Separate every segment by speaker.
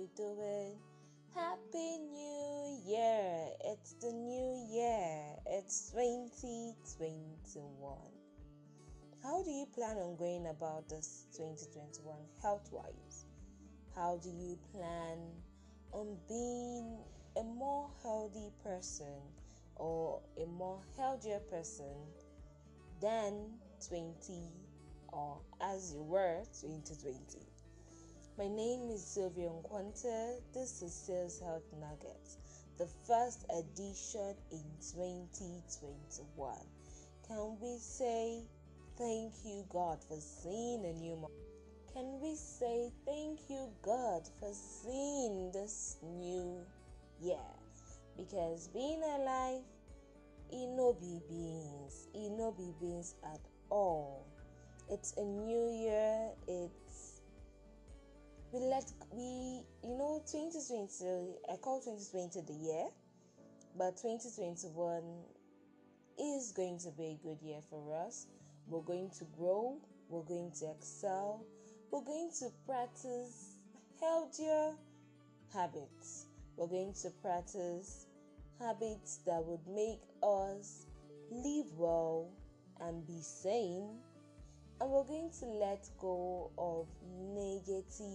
Speaker 1: you doing? Happy New Year! It's the new year. It's 2021. How do you plan on going about this 2021 health-wise? How do you plan on being a more healthy person or a more healthier person than 20 or as you were 2020? My name is Sylvia Nkwante. This is Sales Health Nuggets, the first edition in 2021. Can we say thank you, God, for seeing a new month? Can we say thank you, God, for seeing this new year? Because being alive, it no be beans at all. It's a new year. It's 2020, I call 2020 the year, but 2021 is going to be a good year for us. We're going to grow, we're going to excel, we're going to practice healthier habits. We're going to practice habits that would make us live well and be sane. And we're going to let go of negative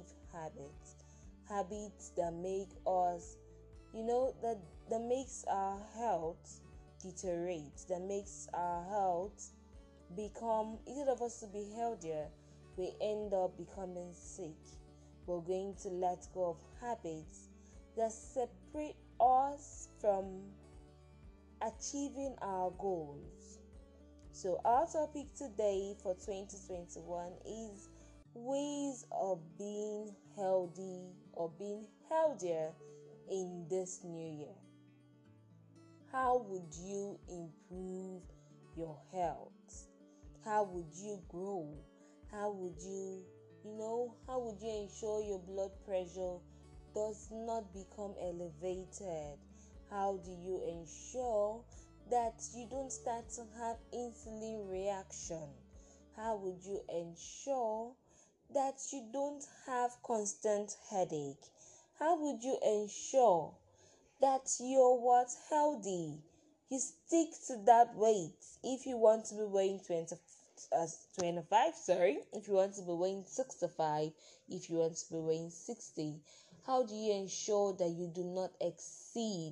Speaker 1: habits that make us, that makes our health deteriorate, that makes our health become, instead of us to be healthier, we end up becoming sick. We're going to let go of habits that separate us from achieving our goals. So our topic today for 2021 is ways of being healthy or being healthier in this new year. How would you improve your health? How would you grow? How would you ensure your blood pressure does not become elevated? How do you ensure that you don't start to have insulin reaction? How would you ensure that you don't have constant headache? How would you ensure that you're healthy? You stick to that weight. If you want to be weighing 25, if you want to be weighing 65, if you want to be weighing 60, how do you ensure that you do not exceed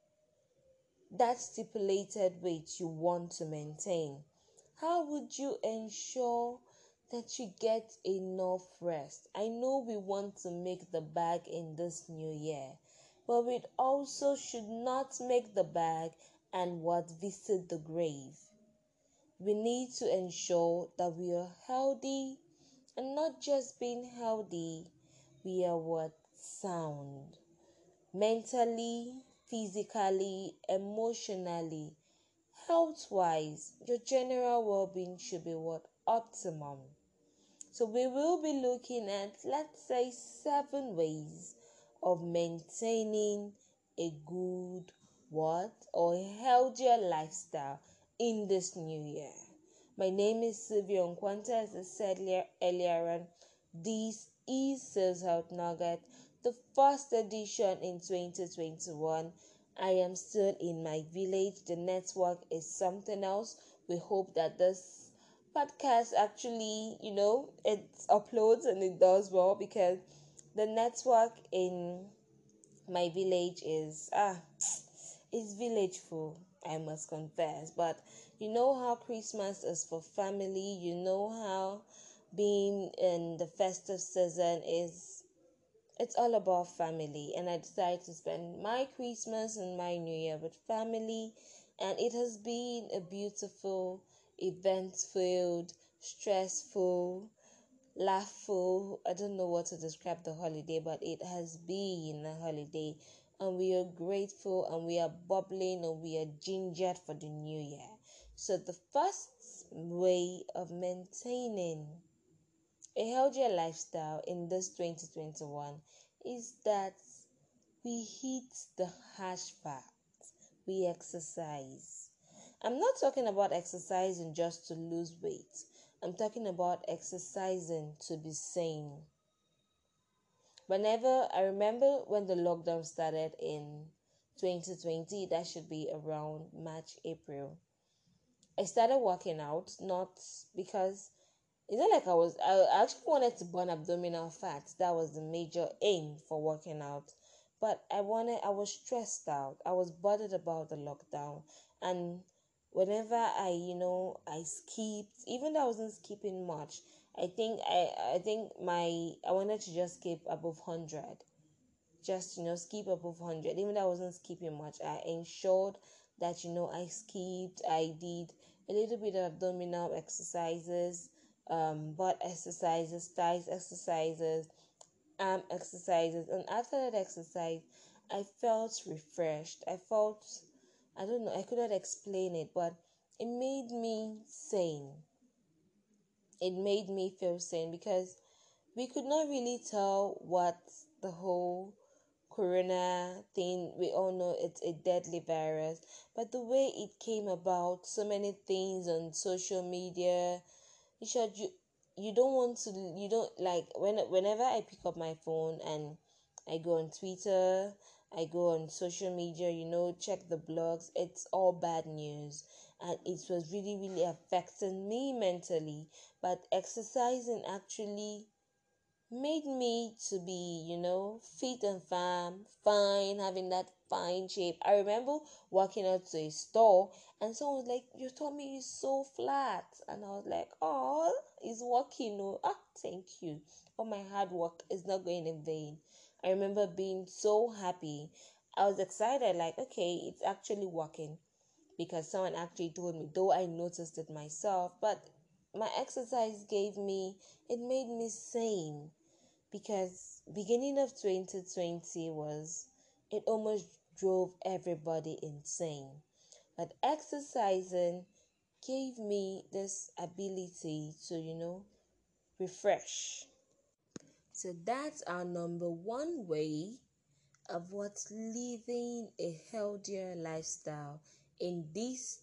Speaker 1: that stipulated weight you want to maintain? How would you ensure that you get enough rest? I know we want to make the bag in this new year, but we also should not make the bag and visit the grave. We need to ensure that we are healthy, and not just being healthy, we are sound. Mentally, physically, emotionally, health-wise, your general well-being should be optimum. So we will be looking at, let's say, 7 ways of maintaining a good or healthier lifestyle in this new year. My name is Sylvia Nkwante. As I said earlier on, this is Sales Health Nugget, the first edition in 2021. I am still in my village. The network is something else. We hope that this podcast actually, it uploads and it does well, because the network in my village is villageful, I must confess. But you know how Christmas is for family. You know how being in the festive season it's all about family. And I decided to spend my Christmas and my New Year with family. And it has been a beautiful, event-filled, stressful, laughful, I don't know what to describe the holiday, but it has been a holiday. And we are grateful, and we are bubbling, and we are gingered for the new year. So the first way of maintaining a healthier lifestyle in this 2021 is that we hit the hash facts. We exercise. I'm not talking about exercising just to lose weight. I'm talking about exercising to be sane. Whenever I remember when the lockdown started in 2020, that should be around March, April. I started working out, not because it's not like I actually wanted to burn abdominal fat. That was the major aim for working out. But I was stressed out. I was bothered about the lockdown. And whenever I skipped, even though I wasn't skipping much, I wanted to just skip above 100. Just, skip above 100. Even though I wasn't skipping much, I ensured that, I skipped, I did a little bit of abdominal exercises, butt exercises, thighs exercises, arm exercises. And after that exercise, I felt refreshed. I don't know, I couldn't explain it, but it made me sane. It made me feel sane because we could not really tell what the whole corona thing, we all know it's a deadly virus, but the way it came about, so many things on social media, you should you don't want to, you don't like, whenever I pick up my phone and I go on Twitter, I go on social media, check the blogs, it's all bad news. And it was really, really affecting me mentally. But exercising actually made me to be, fit and fine, having that fine shape. I remember walking out to a store and someone was like, "Your tummy is so flat." And I was like, "Oh, it's working. Oh, thank you. All my hard work is not going in vain." I remember being so happy. I was excited, like, okay, it's actually working because someone actually told me, though I noticed it myself, but my exercise it made me sane because beginning of 2020 was, it almost drove everybody insane, but exercising gave me this ability to refresh. So that's our number one way of what's living a healthier lifestyle in this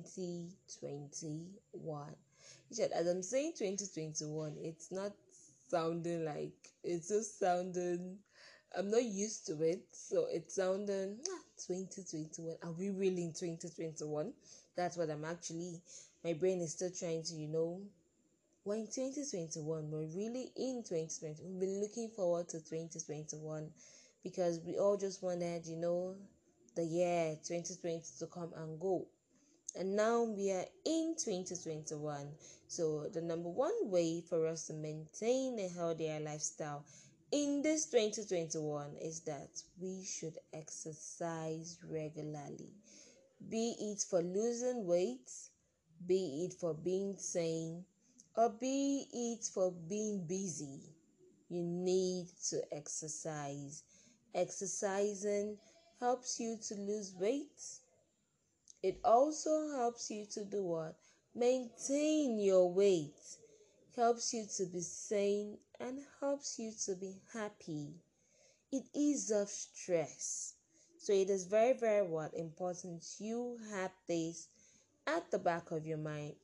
Speaker 1: 2021. As I'm saying 2021, it's not sounding like, it's just sounding, I'm not used to it, so it's sounding 2021. Are we really in 2021? That's what I'm actually, my brain is still trying to, we're in 2021, we're really in 2020. We've been looking forward to 2021 because we all just wanted, the year 2020 to come and go. And now we are in 2021. So the number one way for us to maintain a healthier lifestyle in this 2021 is that we should exercise regularly. Be it for losing weight, be it for being sane, or be it for being busy. You need to exercise. Exercising helps you to lose weight. It also helps you to do what? Maintain your weight. Helps you to be sane and helps you to be happy. It eases off stress. So it is very, very important you have this at the back of your mind,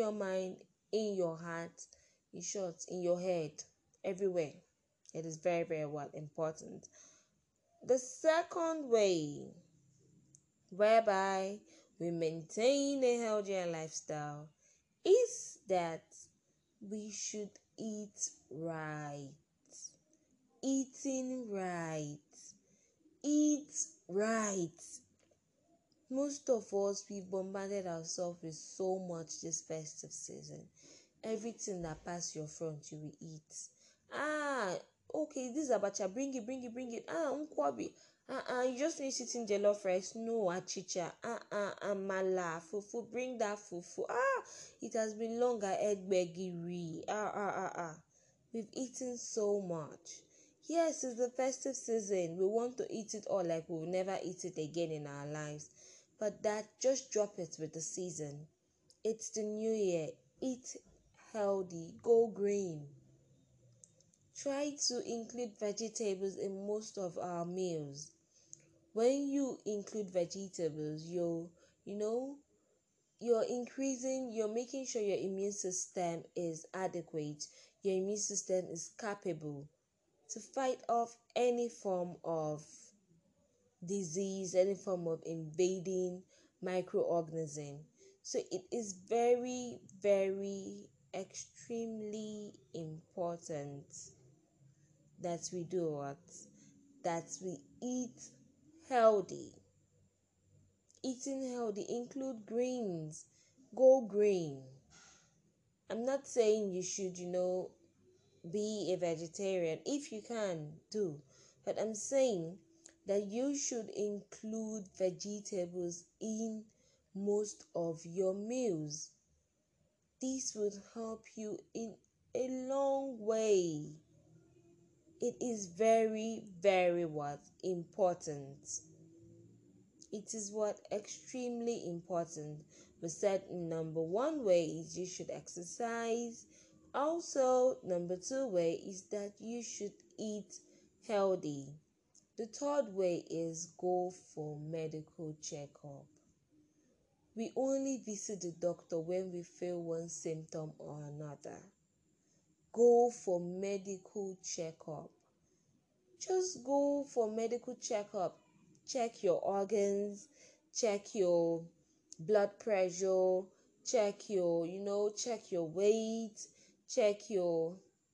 Speaker 1: in your heart, in short, in your head, everywhere. It is very, very important. The second way whereby we maintain a healthier lifestyle is that we should eat right. Eating right. Eat right. Most of us, we've bombarded ourselves with so much this festive season. Everything that passes your front, you will eat. Okay, this is abacha, bring it, bring it, bring it. Nkwabi. You just finish eating jollof rice. No, achicha. Amala, fufu, bring that fufu. It has been long, egbegiri. We've eaten so much. Yes, it's the festive season. We want to eat it all like we'll never eat it again in our lives. But just drop it with the season. It's the new year. Eat healthy. Go green. Try to include vegetables in most of our meals. When you include vegetables, you're making sure your immune system is adequate. Your immune system is capable to fight off any form of disease, any form of invading microorganism. So it is very, very extremely important that we do what? That we eat healthy. Eating healthy include greens. Go green. I'm not saying you should, be a vegetarian. If you can, do. But I'm saying that you should include vegetables in most of your meals. This would help you in a long way. It is very, very important. It is extremely important. We said number one way is you should exercise. Also, number two way is that you should eat healthy. The third way is go for medical checkup. We only visit the doctor when we feel one symptom or another. Go for medical checkup. Just go for medical checkup. Check your organs, check your blood pressure, check your weight, check your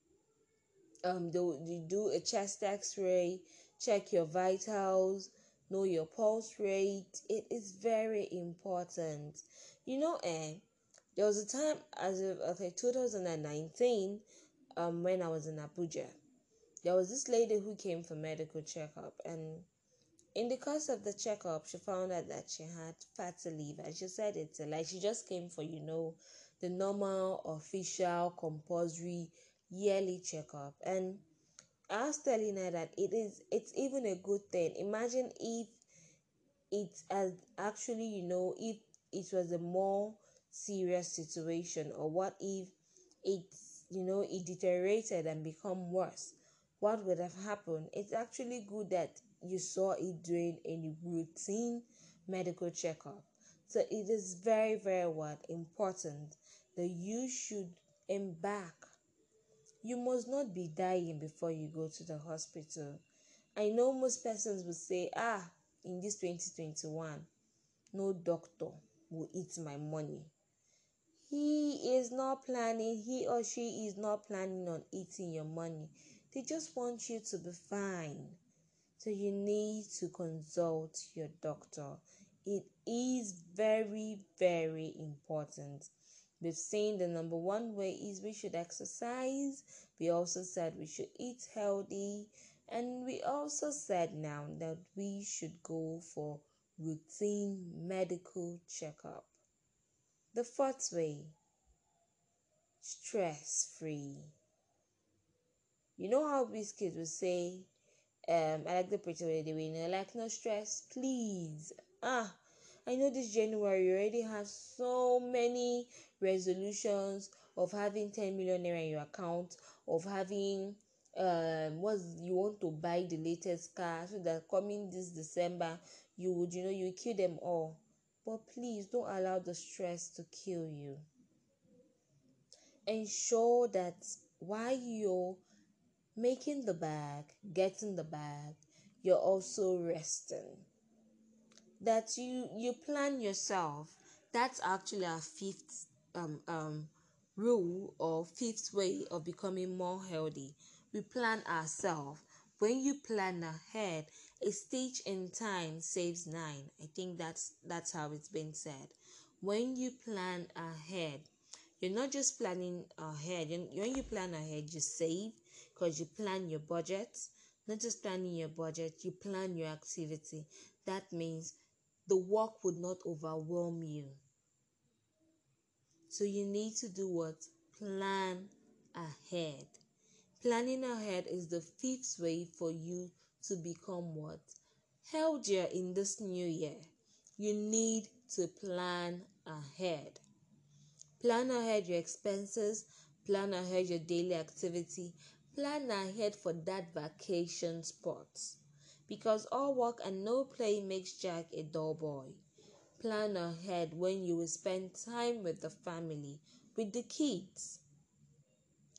Speaker 1: do a chest x-ray, check your vitals, know your pulse rate. It is very important. There was a time as of 2019, when I was in Abuja. There was this lady who came for medical checkup, and in the course of the checkup, she found out that she had fatty liver. She said it's a lie. She just came for, the normal, official, compulsory, yearly checkup. And I was telling her that it's even a good thing. Imagine if it has actually, if it was a more serious situation, or what if it deteriorated and become worse. What would have happened? It's actually good that you saw it during a routine medical checkup. So it is very, very important that you should embark. You must not be dying before you go to the hospital. I know most persons will say, in this 2021, no doctor will eat my money. He or she is not planning on eating your money. They just want you to be fine. So you need to consult your doctor. It is very, very important. We've seen the number one way is we should exercise. We also said we should eat healthy. And we also said now that we should go for routine medical checkup. The fourth way, stress-free. You know how Biscuit would say, I like the pretty way they win. Like, no stress, please. I know this January you already have so many resolutions of having 10 million naira in your account, of having you want to buy the latest car, so that coming this December you would you kill them all. But please don't allow the stress to kill you. Ensure that while you're making the bag, getting the bag, you're also resting. That you plan yourself. That's actually our fifth rule, or fifth way of becoming more healthy. We plan ourselves. When you plan ahead, a stitch in time saves nine. I think that's how it's been said. When you plan ahead, you're not just planning ahead. When you plan ahead, you save, because you plan your budget. Not just planning your budget, you plan your activity. That means the work would not overwhelm you. So you need to do what? Plan ahead. Planning ahead is the fifth way for you to become what? Healthier in this new year. You need to plan ahead. Plan ahead your expenses, plan ahead your daily activity, plan ahead for that vacation spot. Because all work and no play makes Jack a dull boy. Plan ahead when you will spend time with the family, with the kids.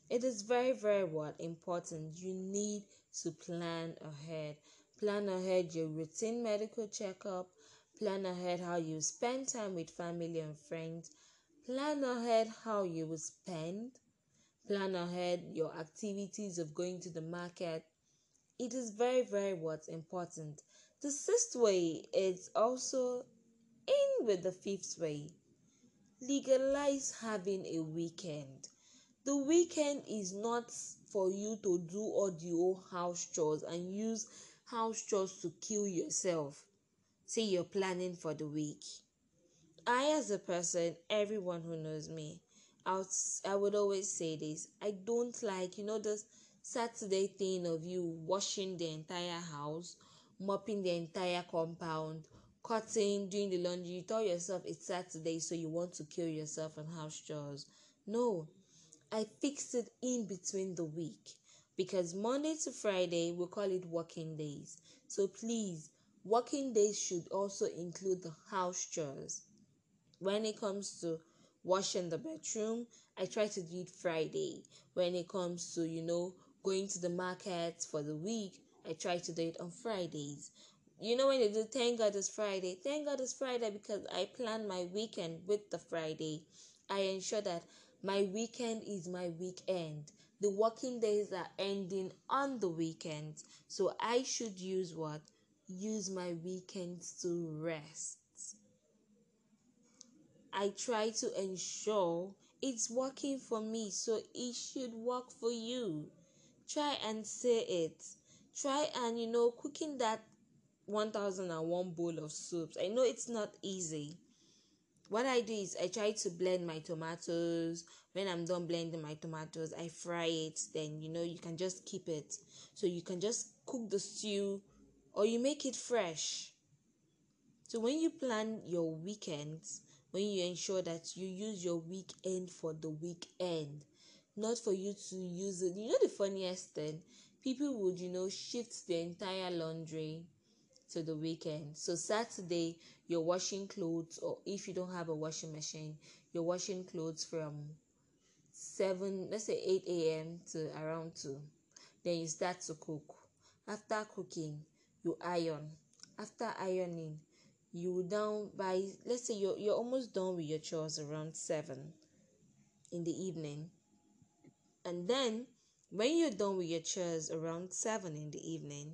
Speaker 1: It is very, very what important. You need to plan ahead. Plan ahead your routine medical checkup. Plan ahead how you spend time with family and friends. Plan ahead how you will spend. Plan ahead your activities of going to the market. It is very, very what important. The sixth way is also in with the fifth way. Legalize having a weekend. The weekend is not for you to do all the whole house chores and use house chores to kill yourself. Say you're planning for the week. I, as a person, everyone who knows me, I would always say this. I don't like, this Saturday thing of you washing the entire house, mopping the entire compound, cutting, doing the laundry. You tell yourself it's Saturday, so you want to kill yourself on house chores. No, I fix it in between the week because Monday to Friday we call it working days. So please, working days should also include the house chores. When it comes to washing the bedroom, I try to do it Friday. When it comes to, going to the market for the week, I try to do it on Fridays. When they do thank God it's Friday, thank God it's Friday because I plan my weekend with the Friday. I ensure that my weekend is my weekend. The working days are ending on the weekend. So I should use what? Use my weekends to rest. I try to ensure it's working for me, so it should work for you. Try and say it. Try and, cooking that 1001 bowl of soups. I know it's not easy. What I do is I try to blend my tomatoes. When I'm done blending my tomatoes, I fry it. Then, you can just keep it. So you can just cook the stew or you make it fresh. So when you plan your weekends, when you ensure that you use your weekend for the weekend, not for you to use it. The funniest thing, people would, shift the entire laundry to the weekend. So Saturday, you're washing clothes, or if you don't have a washing machine, you're washing clothes from 8 a.m. to around 2. Then you start to cook. After cooking, you iron. After ironing, you down by, let's say you're almost done with your chores around 7 in the evening. And then when you're done with your chores around 7 in the evening,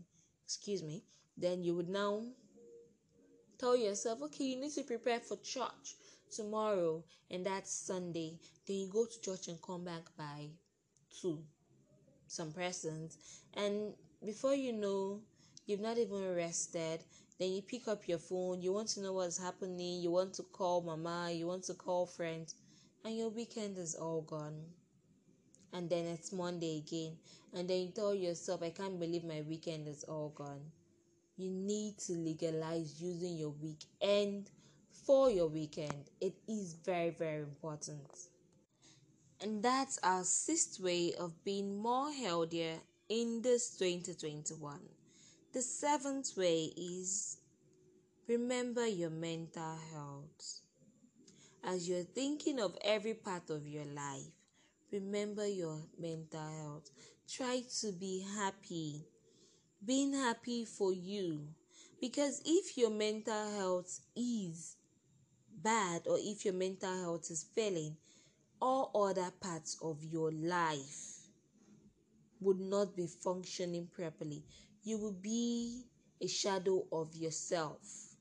Speaker 1: then you would now tell yourself, okay, you need to prepare for church tomorrow, and that's Sunday. Then you go to church and come back by 2, some persons, and before you know, you've not even rested. Then you pick up your phone, you want to know what's happening, you want to call mama, you want to call friends, and your weekend is all gone. And then it's Monday again, and then you tell yourself, I can't believe my weekend is all gone. You need to legalize using your weekend for your weekend. It is very, very important. And that's our sixth way of being more healthier in this 2021. The seventh way is remember your mental health. As you're thinking of every part of your life, remember your mental health. Try to be happy. Being happy for you. Because if your mental health is bad or if your mental health is failing, all other parts of your life would not be functioning properly. You will be a shadow of yourself.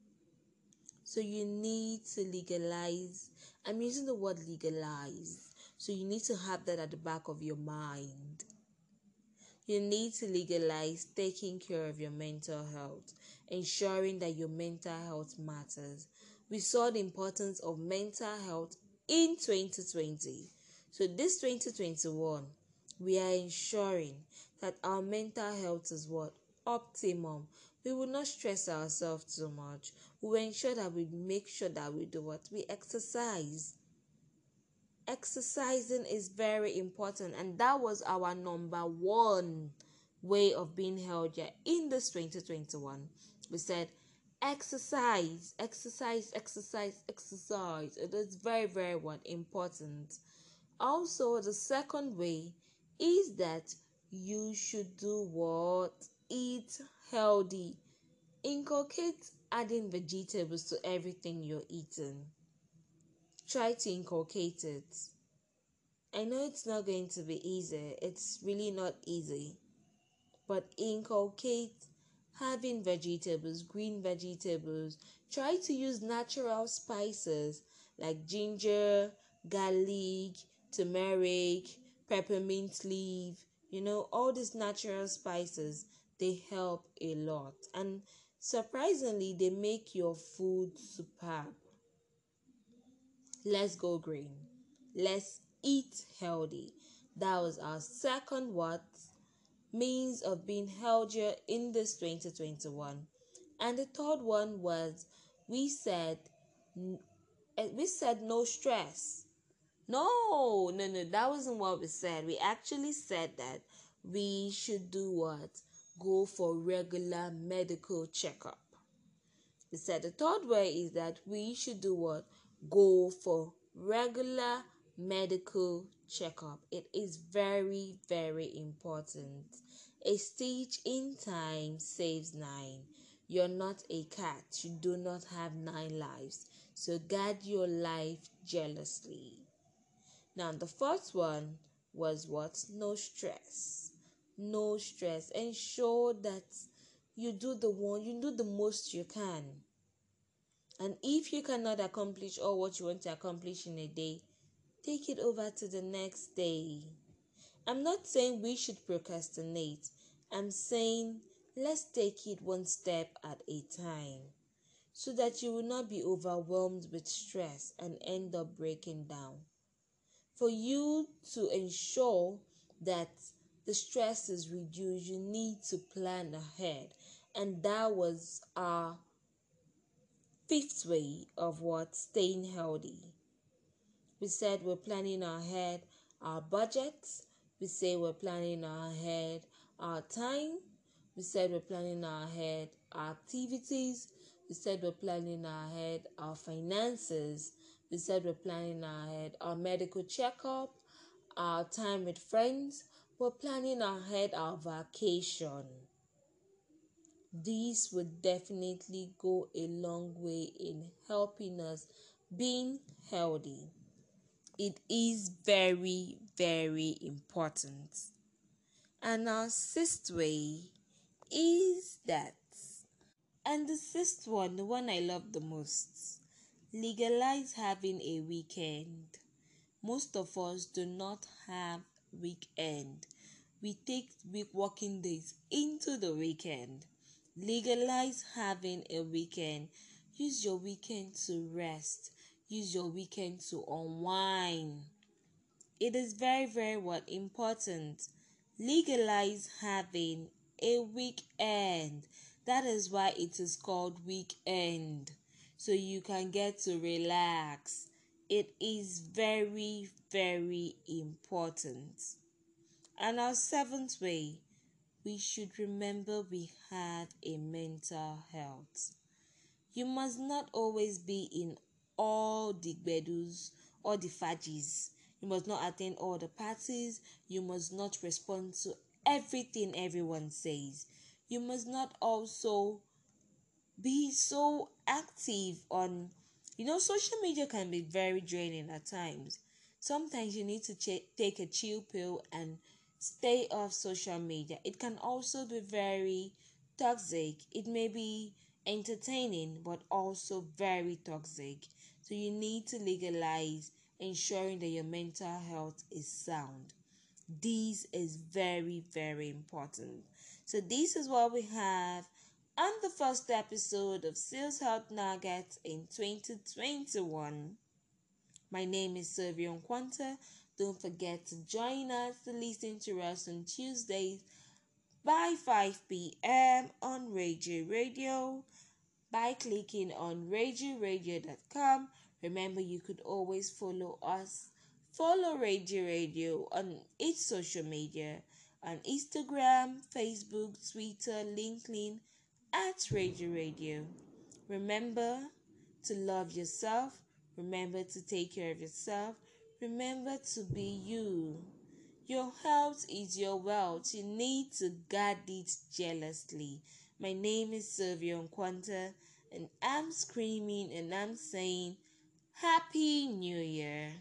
Speaker 1: So you need to legalize. I'm using the word legalize. So you need to have that at the back of your mind. You need to legalize taking care of your mental health, ensuring that your mental health matters. We saw the importance of mental health in 2020. So this 2021, we are ensuring that our mental health is what? Optimum. We will not stress ourselves too much. We will ensure that we make sure that we do what? We exercise. Exercising is very important, and that was our number one way of being healthier in this 2021. We said exercise, exercise, exercise, exercise. It is very, very important. Also, the second way is that you should do what? Eat healthy. Inculcate adding vegetables to everything you're eating. Try to inculcate it. I know it's not going to be easy. It's really not easy. But inculcate having vegetables, green vegetables. Try to use natural spices like ginger, garlic, turmeric, peppermint leaf. All these natural spices, they help a lot. And surprisingly, they make your food superb. Let's go green. Let's eat healthy. That was our second what? Means of being healthier in this 2021. And the third one was we said no stress. No, that wasn't what we said. We actually said that we should do what? Go for regular medical checkup. We said the third way is that we should do what? Go for regular medical checkup. It is very, very important. A stitch in time saves nine. You're not a cat. You do not have 9 lives. So guard your life jealously. Now, the first one was what? No stress. No stress. Ensure that you do the most you can. And if you cannot accomplish all what you want to accomplish in a day, take it over to the next day. I'm not saying we should procrastinate. I'm saying let's take it one step at a time so that you will not be overwhelmed with stress and end up breaking down. For you to ensure that the stress is reduced, you need to plan ahead. And that was our fifth way of what? Staying healthy. We said we're planning ahead our budgets. We say we're planning ahead our time. We said we're planning ahead our activities. We said we're planning ahead our finances. We said we're planning ahead our medical checkup, our time with friends. We're planning ahead our vacation. These would definitely go a long way in helping us being healthy. It is very, very important. And our sixth way is that. And the sixth one, the one I love the most, legalize having a weekend. Most of us do not have weekend. We take working days into the weekend. Legalize having a weekend. Use your weekend to rest. Use your weekend to unwind. It is very, very important. Legalize having a weekend. That is why it is called weekend. So you can get to relax. It is very, very important. And our seventh way, we should remember we have a mental health. You must not always be in all the bedus or the fadges. You must not attend all the parties. You must not respond to everything everyone says. You must not also be so active on, social media can be very draining at times. Sometimes you need to take a chill pill and stay off social media. It can also be very toxic. It may be entertaining but also very toxic. So you need to legalize ensuring that your mental health is sound. This is very, very important. So this is what we have on the first episode of Sales Health Nuggets in 2021. My name is Sylvia Nkwanta. Don't forget to join us to listen to us on Tuesdays by 5 p.m. on Ragey Radio by clicking on RageyRadio.com. Remember, you could always follow us. Follow Ragey Radio on each social media on Instagram, Facebook, Twitter, LinkedIn at Ragey Radio. Remember to love yourself. Remember to take care of yourself. Remember to be you. Your health is your wealth. You need to guard it jealously. My name is Sylvia Nkwanta, and I'm screaming and I'm saying, Happy New Year.